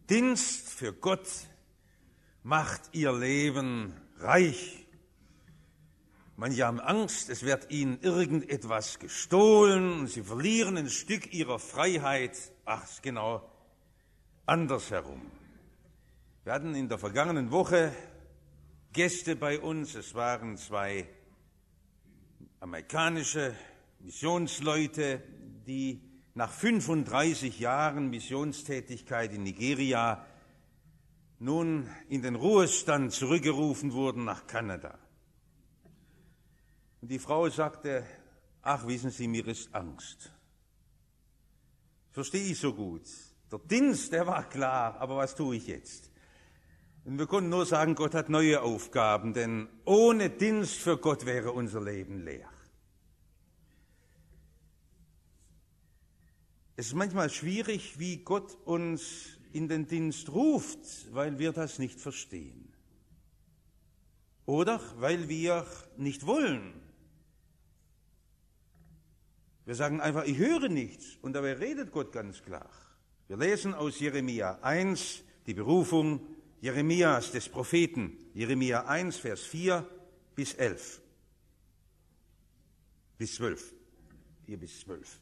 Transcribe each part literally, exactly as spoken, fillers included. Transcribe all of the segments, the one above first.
Dienst für Gott macht ihr Leben reich. Manche haben Angst, es wird ihnen irgendetwas gestohlen und sie verlieren ein Stück ihrer Freiheit. Ach, ist genau andersherum. Wir hatten in der vergangenen Woche Gäste bei uns. Es waren zwei amerikanische Missionsleute, die nach fünfunddreißig Jahren Missionstätigkeit in Nigeria nun in den Ruhestand zurückgerufen wurden nach Kanada. Und die Frau sagte, ach, wissen Sie, mir ist Angst. Verstehe ich so gut. Der Dienst, der war klar, aber was tue ich jetzt? Und wir konnten nur sagen, Gott hat neue Aufgaben, denn ohne Dienst für Gott wäre unser Leben leer. Es ist manchmal schwierig, wie Gott uns in den Dienst ruft, weil wir das nicht verstehen. Oder weil wir nicht wollen. Wir sagen einfach, ich höre nichts. Und dabei redet Gott ganz klar. Wir lesen aus Jeremia eins, die Berufung Jeremias, des Propheten. Jeremia eins, Vers vier bis elf. Bis zwölf. vier bis zwölf.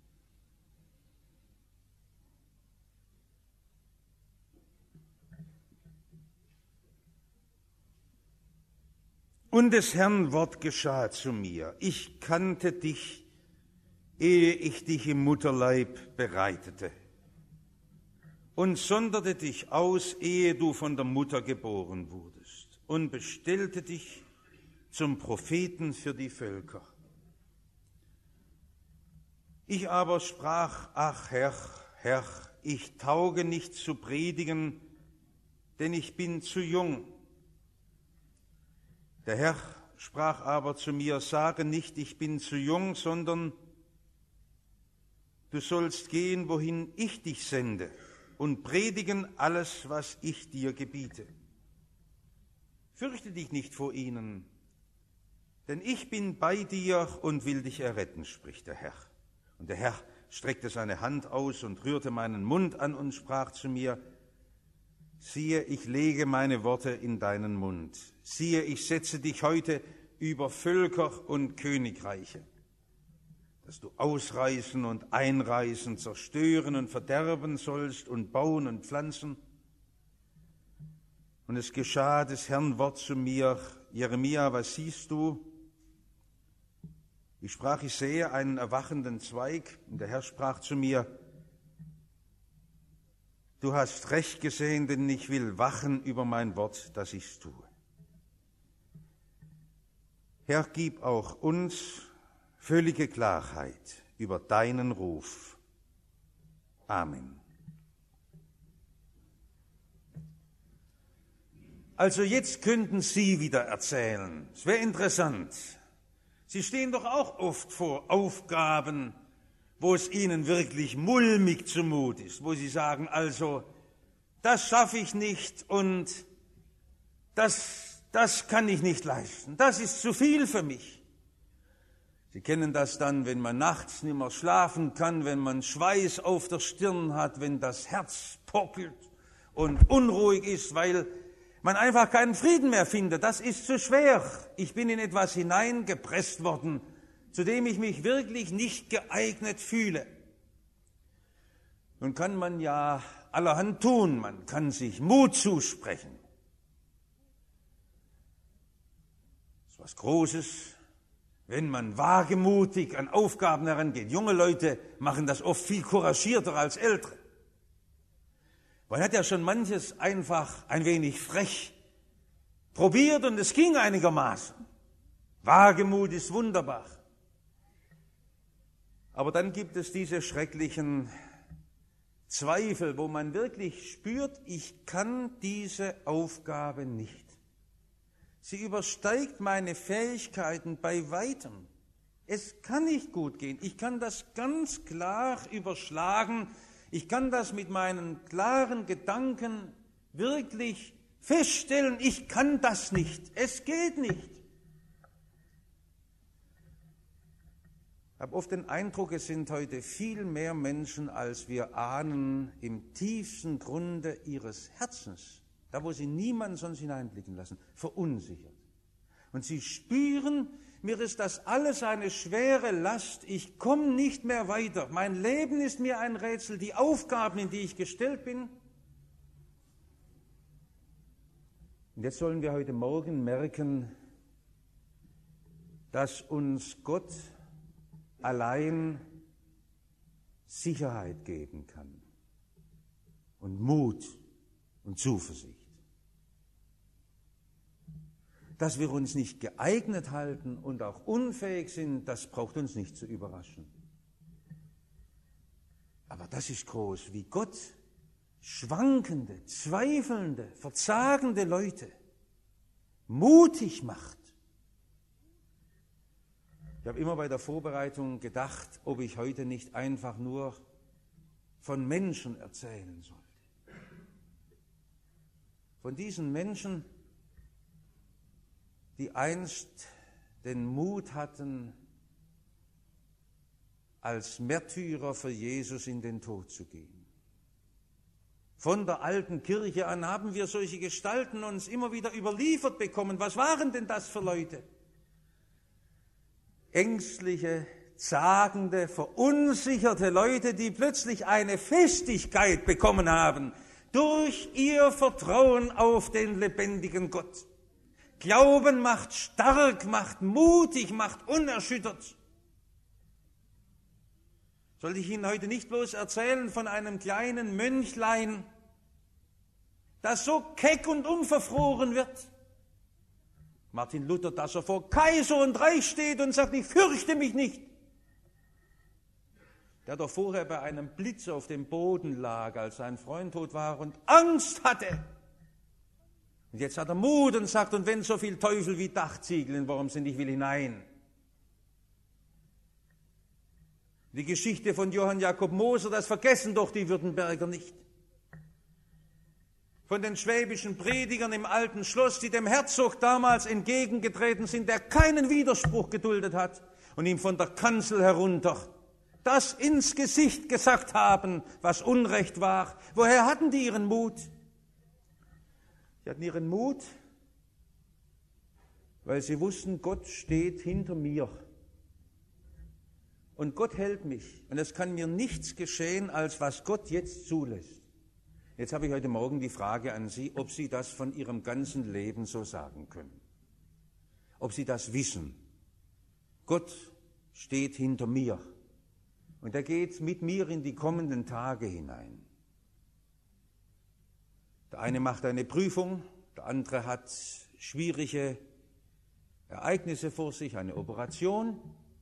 Und des Herrn Wort geschah zu mir. Ich kannte dich, ehe ich dich im Mutterleib bereitete, und sonderte dich aus, ehe du von der Mutter geboren wurdest, und bestellte dich zum Propheten für die Völker. Ich aber sprach, ach Herr, Herr, ich tauge nicht zu predigen, denn ich bin zu jung. Der Herr sprach aber zu mir, sage nicht, ich bin zu jung, sondern du sollst gehen, wohin ich dich sende, und predigen alles, was ich dir gebiete. Fürchte dich nicht vor ihnen, denn ich bin bei dir und will dich erretten, spricht der Herr. Und der Herr streckte seine Hand aus und rührte meinen Mund an und sprach zu mir, siehe, ich lege meine Worte in deinen Mund. Siehe, ich setze dich heute über Völker und Königreiche, dass du ausreißen und einreißen, zerstören und verderben sollst und bauen und pflanzen. Und es geschah des Herrn Wort zu mir, Jeremia, was siehst du? Ich sprach, ich sehe einen erwachenden Zweig. Und der Herr sprach zu mir, du hast recht gesehen, denn ich will wachen über mein Wort, dass ich's tue. Herr, gib auch uns völlige Klarheit über deinen Ruf. Amen. Also jetzt könnten Sie wieder erzählen. Es wäre interessant. Sie stehen doch auch oft vor Aufgaben, wo es Ihnen wirklich mulmig zumut ist, wo Sie sagen, also, das schaffe ich nicht und das, das kann ich nicht leisten, das ist zu viel für mich. Sie kennen das dann, wenn man nachts nicht mehr schlafen kann, wenn man Schweiß auf der Stirn hat, wenn das Herz pockelt und unruhig ist, weil man einfach keinen Frieden mehr findet. Das ist zu schwer. Ich bin in etwas hineingepresst worden, zu dem ich mich wirklich nicht geeignet fühle. Nun kann man ja allerhand tun, man kann sich Mut zusprechen. Das ist was Großes, wenn man wagemutig an Aufgaben herangeht. Junge Leute machen das oft viel couragierter als Ältere. Man hat ja schon manches einfach ein wenig frech probiert und es ging einigermaßen. Wagemut ist wunderbar. Aber dann gibt es diese schrecklichen Zweifel, wo man wirklich spürt, ich kann diese Aufgabe nicht. Sie übersteigt meine Fähigkeiten bei weitem. Es kann nicht gut gehen. Ich kann das ganz klar überschlagen. Ich kann das mit meinen klaren Gedanken wirklich feststellen. Ich kann das nicht. Es geht nicht. Ich habe oft den Eindruck, es sind heute viel mehr Menschen, als wir ahnen, im tiefsten Grunde ihres Herzens, da wo sie niemanden sonst hineinblicken lassen, verunsichert. Und sie spüren, mir ist das alles eine schwere Last, ich komme nicht mehr weiter, mein Leben ist mir ein Rätsel, die Aufgaben, in die ich gestellt bin. Und jetzt sollen wir heute Morgen merken, dass uns Gott allein Sicherheit geben kann und Mut und Zuversicht. Dass wir uns nicht geeignet halten und auch unfähig sind, das braucht uns nicht zu überraschen. Aber das ist groß, wie Gott schwankende, zweifelnde, verzagende Leute mutig macht. Ich habe immer bei der Vorbereitung gedacht, ob ich heute nicht einfach nur von Menschen erzählen sollte. Von diesen Menschen, die einst den Mut hatten, als Märtyrer für Jesus in den Tod zu gehen. Von der alten Kirche an haben wir solche Gestalten uns immer wieder überliefert bekommen. Was waren denn das für Leute? Ängstliche, zagende, verunsicherte Leute, die plötzlich eine Festigkeit bekommen haben durch ihr Vertrauen auf den lebendigen Gott. Glauben macht stark, macht mutig, macht unerschüttert. Soll ich Ihnen heute nicht bloß erzählen von einem kleinen Mönchlein, das so keck und unverfroren wird? Martin Luther, dass er vor Kaiser und Reich steht und sagt, ich fürchte mich nicht. Der doch vorher bei einem Blitz auf dem Boden lag, als sein Freund tot war und Angst hatte. Und jetzt hat er Mut und sagt, und wenn so viel Teufel wie Dachziegeln, warum sind ich will hinein? Die Geschichte von Johann Jakob Moser, das vergessen doch die Württemberger nicht. Von den schwäbischen Predigern im alten Schloss, die dem Herzog damals entgegengetreten sind, der keinen Widerspruch geduldet hat und ihm von der Kanzel herunter das ins Gesicht gesagt haben, was Unrecht war. Woher hatten die ihren Mut? Sie hatten ihren Mut, weil sie wussten, Gott steht hinter mir. Und Gott hält mich. Und es kann mir nichts geschehen, als was Gott jetzt zulässt. Jetzt habe ich heute Morgen die Frage an Sie, ob Sie das von Ihrem ganzen Leben so sagen können. Ob Sie das wissen. Gott steht hinter mir. Und er geht mit mir in die kommenden Tage hinein. Der eine macht eine Prüfung, der andere hat schwierige Ereignisse vor sich, eine Operation.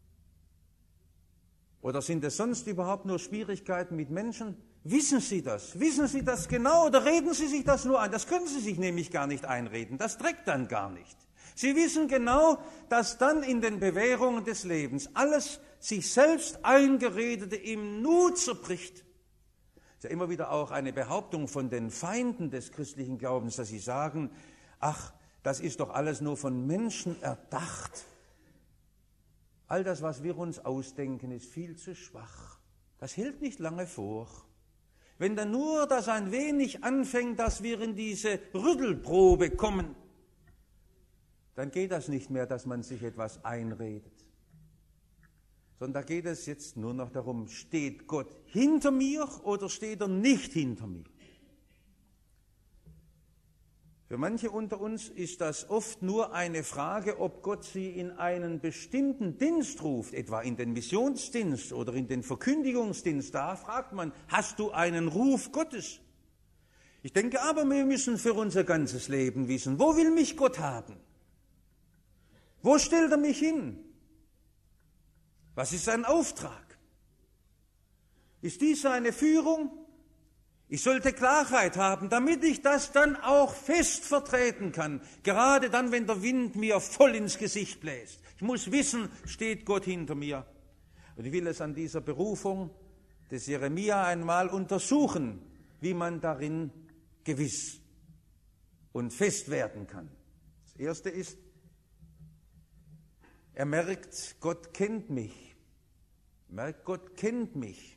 Oder sind es sonst überhaupt nur Schwierigkeiten mit Menschen? Wissen Sie das? Wissen Sie das genau oder reden Sie sich das nur ein? Das können Sie sich nämlich gar nicht einreden. Das trägt dann gar nicht. Sie wissen genau, dass dann in den Bewährungen des Lebens alles sich selbst Eingeredete im Nu zerbricht. Das ist ja immer wieder auch eine Behauptung von den Feinden des christlichen Glaubens, dass sie sagen, ach, das ist doch alles nur von Menschen erdacht. All das, was wir uns ausdenken, ist viel zu schwach. Das hält nicht lange vor. Wenn dann nur das ein wenig anfängt, dass wir in diese Rüttelprobe kommen, dann geht das nicht mehr, dass man sich etwas einredet. Sondern da geht es jetzt nur noch darum, steht Gott hinter mir oder steht er nicht hinter mir? Für manche unter uns ist das oft nur eine Frage, ob Gott sie in einen bestimmten Dienst ruft, etwa in den Missionsdienst oder in den Verkündigungsdienst. Da fragt man, hast du einen Ruf Gottes? Ich denke aber, wir müssen für unser ganzes Leben wissen, wo will mich Gott haben? Wo stellt er mich hin? Was ist sein Auftrag? Ist dies seine Führung? Ich sollte Klarheit haben, damit ich das dann auch fest vertreten kann, gerade dann, wenn der Wind mir voll ins Gesicht bläst. Ich muss wissen, steht Gott hinter mir. Und ich will es an dieser Berufung des Jeremia einmal untersuchen, wie man darin gewiss und fest werden kann. Das Erste ist, er merkt, Gott kennt mich. Merkt, Gott kennt mich.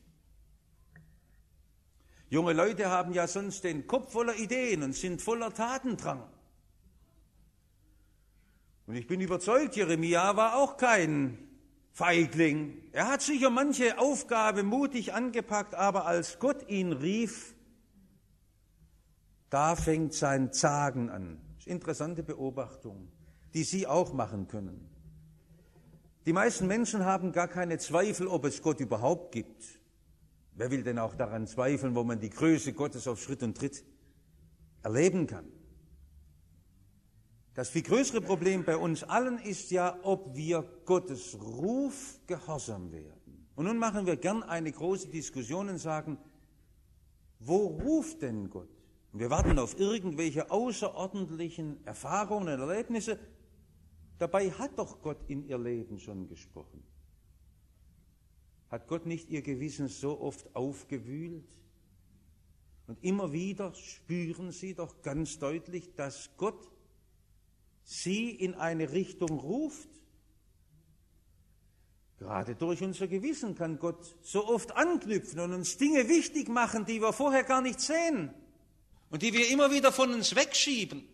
Junge Leute haben ja sonst den Kopf voller Ideen und sind voller Tatendrang. Und ich bin überzeugt, Jeremia war auch kein Feigling. Er hat sicher manche Aufgabe mutig angepackt, aber als Gott ihn rief, da fängt sein Zagen an. Das ist eine interessante Beobachtung, die Sie auch machen können. Die meisten Menschen haben gar keine Zweifel, ob es Gott überhaupt gibt. Wer will denn auch daran zweifeln, wo man die Größe Gottes auf Schritt und Tritt erleben kann? Das viel größere Problem bei uns allen ist ja, ob wir Gottes Ruf gehorsam werden. Und nun machen wir gern eine große Diskussion und sagen, wo ruft denn Gott? Und wir warten auf irgendwelche außerordentlichen Erfahrungen und Erlebnisse. Dabei hat doch Gott in ihr Leben schon gesprochen. Hat Gott nicht ihr Gewissen so oft aufgewühlt? Und immer wieder spüren sie doch ganz deutlich, dass Gott sie in eine Richtung ruft. Gerade durch unser Gewissen kann Gott so oft anknüpfen und uns Dinge wichtig machen, die wir vorher gar nicht sehen und die wir immer wieder von uns wegschieben.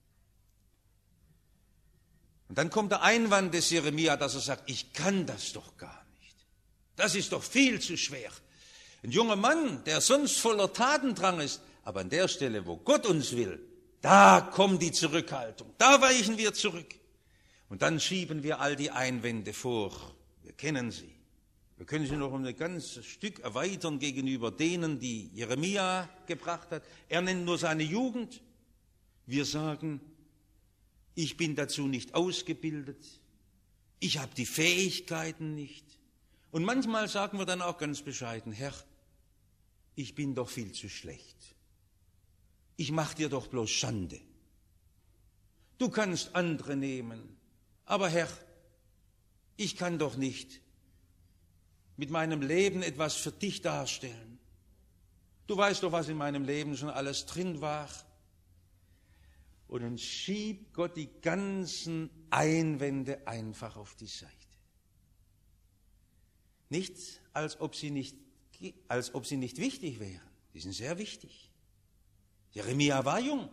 Und dann kommt der Einwand des Jeremia, dass er sagt, ich kann das doch gar nicht. Das ist doch viel zu schwer. Ein junger Mann, der sonst voller Tatendrang ist, aber an der Stelle, wo Gott uns will, da kommt die Zurückhaltung, da weichen wir zurück. Und dann schieben wir all die Einwände vor. Wir kennen sie. Wir können sie noch um ein ganzes Stück erweitern gegenüber denen, die Jeremia gebracht hat. Er nennt nur seine Jugend. Wir sagen, ich bin dazu nicht ausgebildet. Ich habe die Fähigkeiten nicht. Und manchmal sagen wir dann auch ganz bescheiden, Herr, ich bin doch viel zu schlecht. Ich mache dir doch bloß Schande. Du kannst andere nehmen, aber Herr, ich kann doch nicht mit meinem Leben etwas für dich darstellen. Du weißt doch, was in meinem Leben schon alles drin war. Und dann schiebt Gott die ganzen Einwände einfach auf die Seite. Nicht, als ob sie nicht, als ob sie nicht wichtig wären. Die sind sehr wichtig. Jeremia war jung.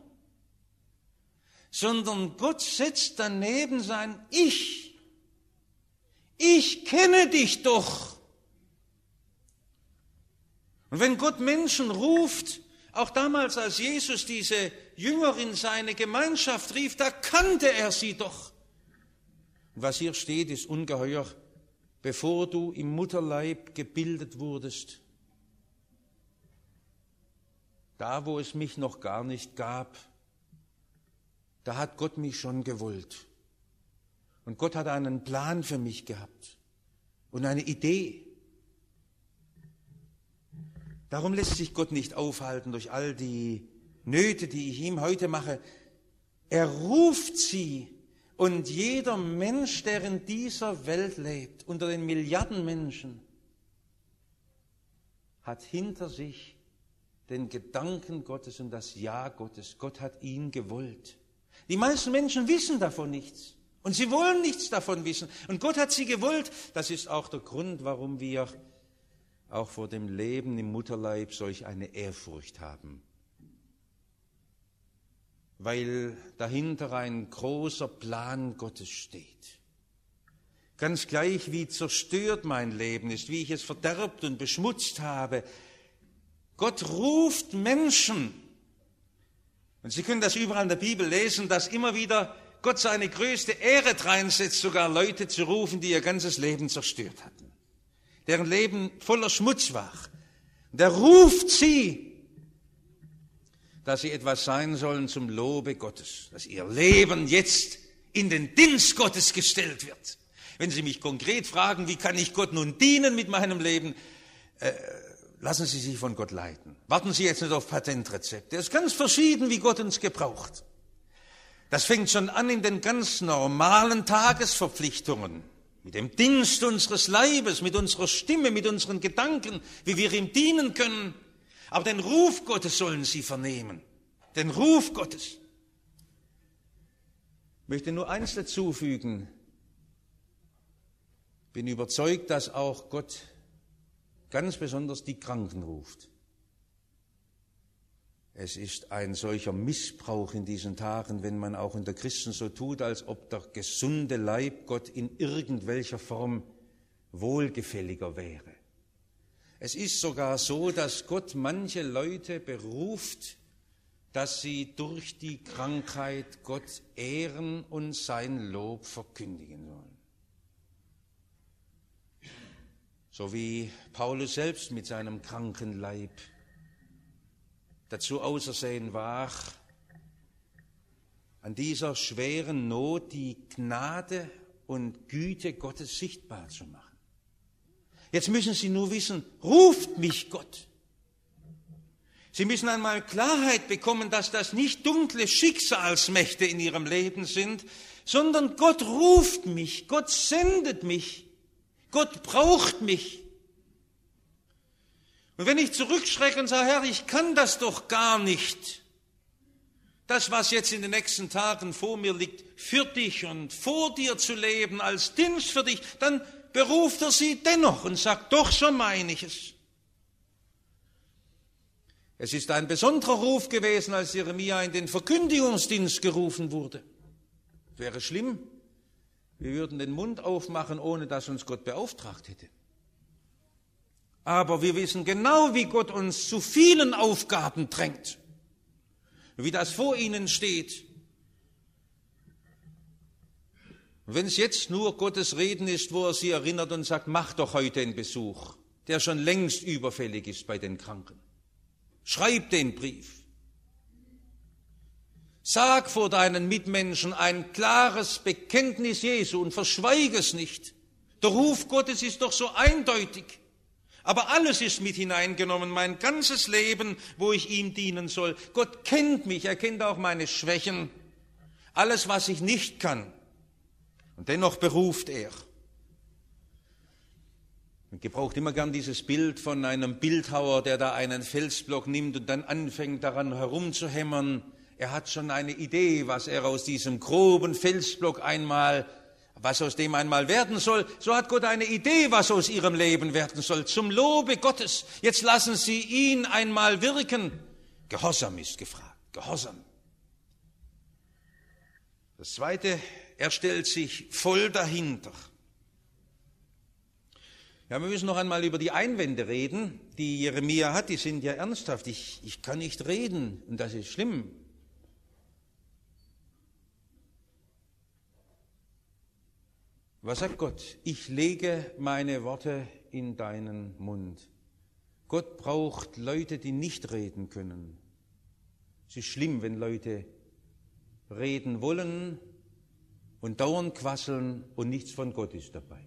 Sondern Gott setzt daneben sein Ich. Ich kenne dich doch. Und wenn Gott Menschen ruft, auch damals, als Jesus diese Jünger in seine Gemeinschaft rief, da kannte er sie doch. Und was hier steht, ist ungeheuer. Bevor du im Mutterleib gebildet wurdest, da, wo es mich noch gar nicht gab, da hat Gott mich schon gewollt. Und Gott hat einen Plan für mich gehabt und eine Idee. Darum lässt sich Gott nicht aufhalten durch all die Nöte, die ich ihm heute mache. Er ruft sie, und jeder Mensch, der in dieser Welt lebt, unter den Milliarden Menschen, hat hinter sich den Gedanken Gottes und das Ja Gottes. Gott hat ihn gewollt. Die meisten Menschen wissen davon nichts und sie wollen nichts davon wissen. Und Gott hat sie gewollt. Das ist auch der Grund, warum wir auch vor dem Leben im Mutterleib solch eine Ehrfurcht haben. Weil dahinter ein großer Plan Gottes steht. Ganz gleich, wie zerstört mein Leben ist, wie ich es verderbt und beschmutzt habe. Gott ruft Menschen. Und Sie können das überall in der Bibel lesen, dass immer wieder Gott seine größte Ehre reinsetzt, sogar Leute zu rufen, die ihr ganzes Leben zerstört hatten, deren Leben voller Schmutz war. Und er ruft sie, dass sie etwas sein sollen zum Lobe Gottes, dass ihr Leben jetzt in den Dienst Gottes gestellt wird. Wenn Sie mich konkret fragen, wie kann ich Gott nun dienen mit meinem Leben, äh, lassen Sie sich von Gott leiten. Warten Sie jetzt nicht auf Patentrezepte. Es ist ganz verschieden, wie Gott uns gebraucht. Das fängt schon an in den ganz normalen Tagesverpflichtungen, mit dem Dienst unseres Leibes, mit unserer Stimme, mit unseren Gedanken, wie wir ihm dienen können. Aber den Ruf Gottes sollen Sie vernehmen. Den Ruf Gottes. Ich möchte nur eins dazufügen. Ich bin überzeugt, dass auch Gott ganz besonders die Kranken ruft. Es ist ein solcher Missbrauch in diesen Tagen, wenn man auch unter Christen so tut, als ob der gesunde Leib Gott in irgendwelcher Form wohlgefälliger wäre. Es ist sogar so, dass Gott manche Leute beruft, dass sie durch die Krankheit Gott ehren und sein Lob verkündigen sollen. So wie Paulus selbst mit seinem kranken Leib dazu ausersehen war, an dieser schweren Not die Gnade und Güte Gottes sichtbar zu machen. Jetzt müssen Sie nur wissen, ruft mich Gott. Sie müssen einmal Klarheit bekommen, dass das nicht dunkle Schicksalsmächte in Ihrem Leben sind, sondern Gott ruft mich, Gott sendet mich, Gott braucht mich. Und wenn ich zurückschrecke und sage, Herr, ich kann das doch gar nicht, das, was jetzt in den nächsten Tagen vor mir liegt, für dich und vor dir zu leben, als Dienst für dich, dann beruft er sie dennoch und sagt, doch, so meine ich es. Es ist ein besonderer Ruf gewesen, als Jeremia in den Verkündigungsdienst gerufen wurde. Wäre schlimm, wir würden den Mund aufmachen, ohne dass uns Gott beauftragt hätte. Aber wir wissen genau, wie Gott uns zu vielen Aufgaben drängt, wie das vor ihnen steht. Und wenn es jetzt nur Gottes Reden ist, wo er sie erinnert und sagt, mach doch heute einen Besuch, der schon längst überfällig ist bei den Kranken. Schreib den Brief. Sag vor deinen Mitmenschen ein klares Bekenntnis Jesu und verschweige es nicht. Der Ruf Gottes ist doch so eindeutig. Aber alles ist mit hineingenommen, mein ganzes Leben, wo ich ihm dienen soll. Gott kennt mich, er kennt auch meine Schwächen, alles, was ich nicht kann. Und dennoch beruft er. Man gebraucht immer gern dieses Bild von einem Bildhauer, der da einen Felsblock nimmt und dann anfängt, daran herumzuhämmern. Er hat schon eine Idee, was er aus diesem groben Felsblock einmal was aus dem einmal werden soll, so hat Gott eine Idee, was aus ihrem Leben werden soll, zum Lobe Gottes. Jetzt lassen Sie ihn einmal wirken. Gehorsam ist gefragt, Gehorsam. Das Zweite, er stellt sich voll dahinter. Ja, wir müssen noch einmal über die Einwände reden, die Jeremia hat, die sind ja ernsthaft. Ich, ich kann nicht reden und das ist schlimm. Was sagt Gott? Ich lege meine Worte in deinen Mund. Gott braucht Leute, die nicht reden können. Es ist schlimm, wenn Leute reden wollen und dauernd quasseln und nichts von Gott ist dabei.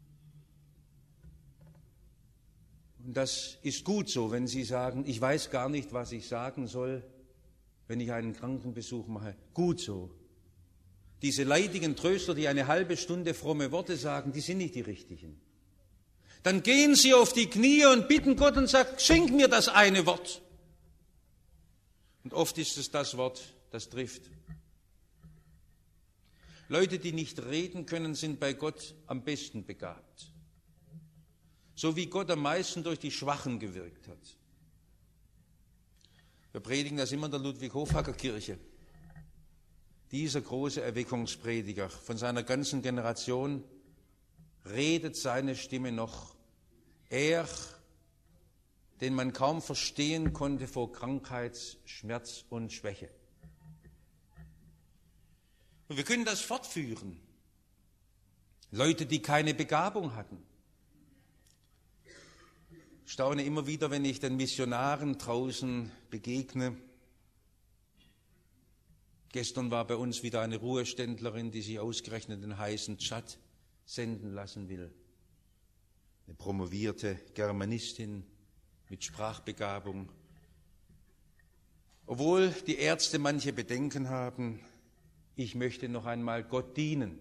Und das ist gut so, wenn Sie sagen, ich weiß gar nicht, was ich sagen soll, wenn ich einen Krankenbesuch mache. Gut so. Diese leidigen Tröster, die eine halbe Stunde fromme Worte sagen, die sind nicht die richtigen. Dann gehen Sie auf die Knie und bitten Gott und sagen, schenk mir das eine Wort. Und oft ist es das Wort, das trifft. Leute, die nicht reden können, sind bei Gott am besten begabt. So wie Gott am meisten durch die Schwachen gewirkt hat. Wir predigen das immer in der Ludwig-Hofacker-Kirche. Dieser große Erweckungsprediger von seiner ganzen Generation redet seine Stimme noch. Er, den man kaum verstehen konnte vor Krankheit, Schmerz und Schwäche. Und wir können das fortführen. Leute, die keine Begabung hatten. Ich staune immer wieder, wenn ich den Missionaren draußen begegne. Gestern war bei uns wieder eine Ruheständlerin, die sich ausgerechnet den heißen Tschad senden lassen will. Eine promovierte Germanistin mit Sprachbegabung. Obwohl die Ärzte manche Bedenken haben, ich möchte noch einmal Gott dienen.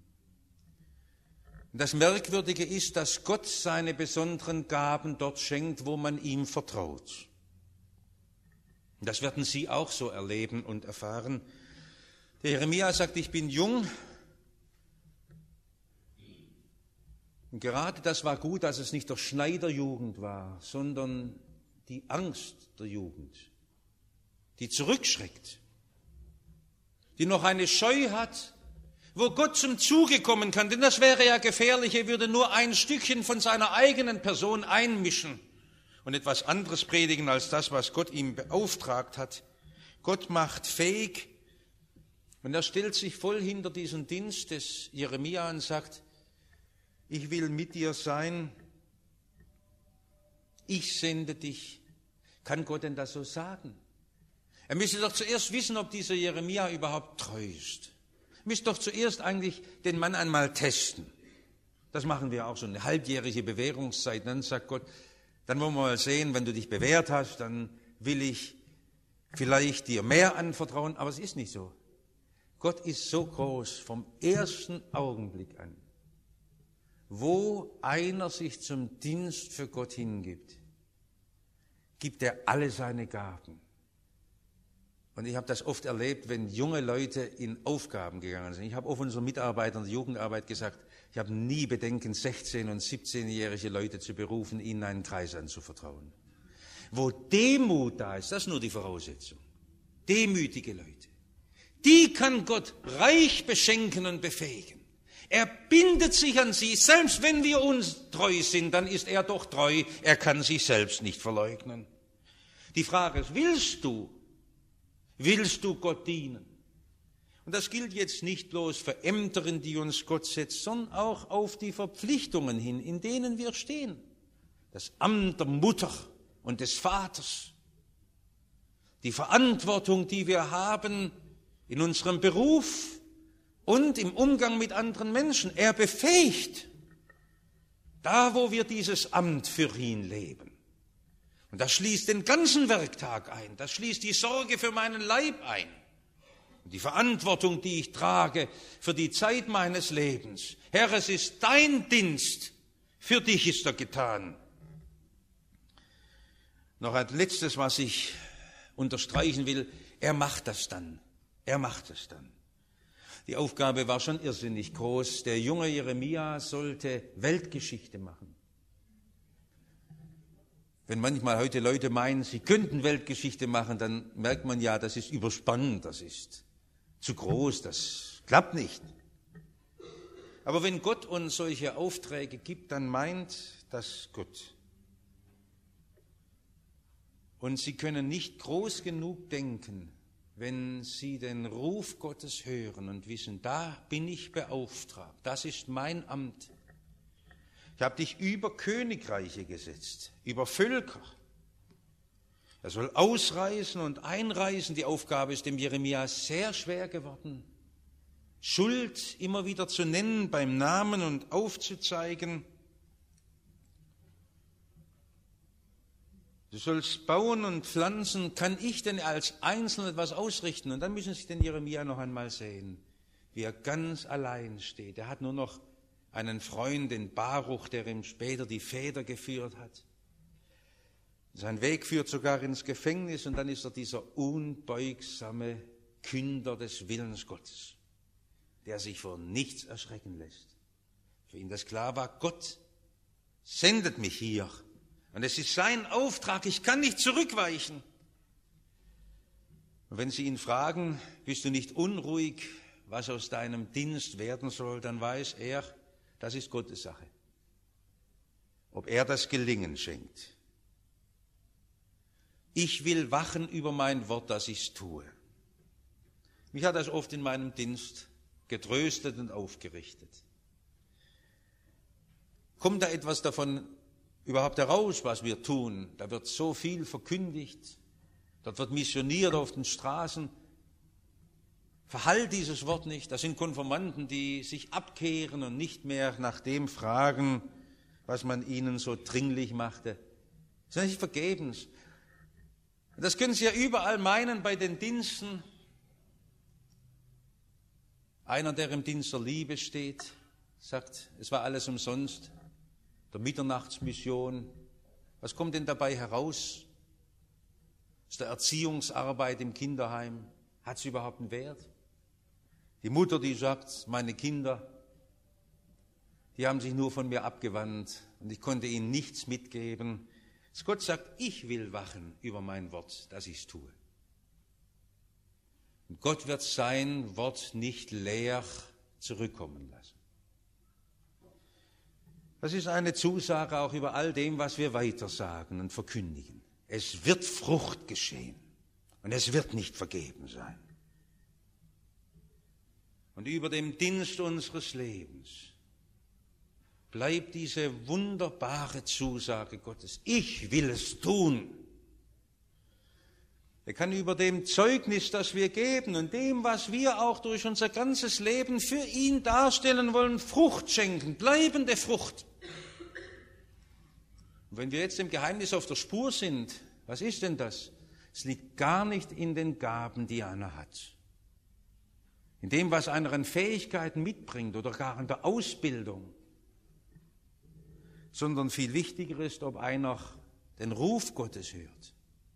Und das Merkwürdige ist, dass Gott seine besonderen Gaben dort schenkt, wo man ihm vertraut. Und das werden Sie auch so erleben und erfahren. Der Jeremia sagt, ich bin jung Und gerade das war gut, dass es nicht der Schneiderjugend war, sondern die Angst der Jugend, die zurückschreckt, die noch eine Scheu hat, wo Gott zum Zuge kommen kann. Denn das wäre ja gefährlich, er würde nur ein Stückchen von seiner eigenen Person einmischen und etwas anderes predigen als das, was Gott ihm beauftragt hat. Gott macht fähig und er stellt sich voll hinter diesen Dienst des Jeremia und sagt, ich will mit dir sein, ich sende dich. Kann Gott denn das so sagen? Er müsste doch zuerst wissen, ob dieser Jeremia überhaupt treu ist. Er müsste doch zuerst eigentlich den Mann einmal testen. Das machen wir auch so, eine halbjährige Bewährungszeit. Dann sagt Gott, dann wollen wir mal sehen, wenn du dich bewährt hast, dann will ich vielleicht dir mehr anvertrauen. Aber es ist nicht so. Gott ist so groß vom ersten Augenblick an. Wo einer sich zum Dienst für Gott hingibt, gibt er alle seine Gaben. Und ich habe das oft erlebt, wenn junge Leute in Aufgaben gegangen sind. Ich habe oft unseren Mitarbeitern der Jugendarbeit gesagt, ich habe nie Bedenken, sechzehn- und siebzehnjährige Leute zu berufen, ihnen einen Kreis anzuvertrauen. Wo Demut da ist, das ist nur die Voraussetzung. Demütige Leute. Die kann Gott reich beschenken und befähigen. Er bindet sich an sie, selbst wenn wir uns treu sind, dann ist er doch treu, er kann sich selbst nicht verleugnen. Die Frage ist, willst du, willst du Gott dienen? Und das gilt jetzt nicht bloß für Ämter, in die uns Gott setzt, sondern auch auf die Verpflichtungen hin, in denen wir stehen. Das Amt der Mutter und des Vaters, die Verantwortung, die wir haben in unserem Beruf, und im Umgang mit anderen Menschen. Er befähigt, da wo wir dieses Amt für ihn leben. Und das schließt den ganzen Werktag ein, das schließt die Sorge für meinen Leib ein, und die Verantwortung, die ich trage für die Zeit meines Lebens. Herr, es ist dein Dienst, für dich ist er getan. Noch ein letztes, was ich unterstreichen will, er macht das dann, er macht es dann. Die Aufgabe war schon irrsinnig groß. Der junge Jeremia sollte Weltgeschichte machen. Wenn manchmal heute Leute meinen, sie könnten Weltgeschichte machen, dann merkt man ja, das ist überspannend, das ist zu groß, das klappt nicht. Aber wenn Gott uns solche Aufträge gibt, dann meint das Gott. Und Sie können nicht groß genug denken, wenn Sie den Ruf Gottes hören und wissen, da bin ich beauftragt, das ist mein Amt. Ich habe dich über Königreiche gesetzt, über Völker. Er soll ausreisen und einreisen. Die Aufgabe ist dem Jeremia sehr schwer geworden. Schuld immer wieder zu nennen beim Namen und aufzuzeigen. Du sollst bauen und pflanzen, kann ich denn als Einzelner etwas ausrichten? Und dann müssen Sie den Jeremia noch einmal sehen, wie er ganz allein steht. Er hat nur noch einen Freund, den Baruch, der ihm später die Feder geführt hat. Sein Weg führt sogar ins Gefängnis und dann ist er dieser unbeugsame Künder des Willens Gottes, der sich vor nichts erschrecken lässt. Für ihn das klar war, Gott sendet mich hier. Und es ist sein Auftrag, ich kann nicht zurückweichen. Und wenn Sie ihn fragen, bist du nicht unruhig, was aus deinem Dienst werden soll, dann weiß er, das ist Gottes Sache. Ob er das Gelingen schenkt. Ich will wachen über mein Wort, dass ich es tue. Mich hat das oft in meinem Dienst getröstet und aufgerichtet. Kommt da etwas davon überhaupt heraus, was wir tun? Da wird so viel verkündigt, dort wird missioniert auf den Straßen. Verhallt dieses Wort nicht. Das sind Konformanten, die sich abkehren und nicht mehr nach dem fragen, was man ihnen so dringlich machte. Das ist nicht vergebens. Das können Sie ja überall meinen bei den Diensten. Einer, der im Dienst der Liebe steht, sagt, es war alles umsonst. Der Mitternachtsmission. Was kommt denn dabei heraus? Aus der Erziehungsarbeit im Kinderheim. Hat es überhaupt einen Wert? Die Mutter, die sagt, meine Kinder, die haben sich nur von mir abgewandt und ich konnte ihnen nichts mitgeben. Dass Gott sagt, ich will wachen über mein Wort, dass ich es tue. Und Gott wird sein Wort nicht leer zurückkommen lassen. Das ist eine Zusage auch über all dem, was wir weitersagen und verkündigen. Es wird Frucht geschehen und es wird nicht vergeben sein. Und über dem Dienst unseres Lebens bleibt diese wunderbare Zusage Gottes. Ich will es tun. Er kann über dem Zeugnis, das wir geben und dem, was wir auch durch unser ganzes Leben für ihn darstellen wollen, Frucht schenken, bleibende Frucht. Und wenn wir jetzt im Geheimnis auf der Spur sind, was ist denn das? Es liegt gar nicht in den Gaben, die einer hat. In dem, was einer an Fähigkeiten mitbringt oder gar in der Ausbildung. Sondern viel wichtiger ist, ob einer den Ruf Gottes hört.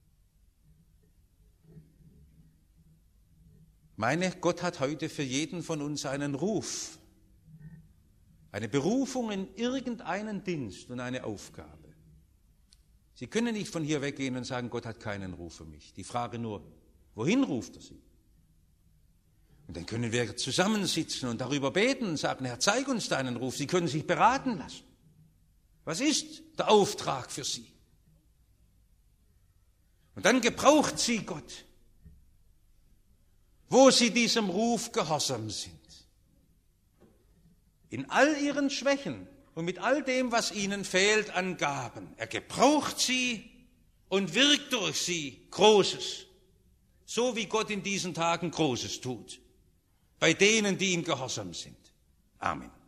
Ich meine, Gott hat heute für jeden von uns einen Ruf, eine Berufung in irgendeinen Dienst und eine Aufgabe. Sie können nicht von hier weggehen und sagen, Gott hat keinen Ruf für mich. Die Frage nur, wohin ruft er Sie? Und dann können wir zusammensitzen und darüber beten und sagen, Herr, zeig uns deinen Ruf. Sie können sich beraten lassen. Was ist der Auftrag für Sie? Und dann gebraucht Sie Gott, wo Sie diesem Ruf gehorsam sind. In all Ihren Schwächen und mit all dem, was Ihnen fehlt an Gaben. Er gebraucht Sie und wirkt durch Sie Großes. So wie Gott in diesen Tagen Großes tut. Bei denen, die ihm gehorsam sind. Amen.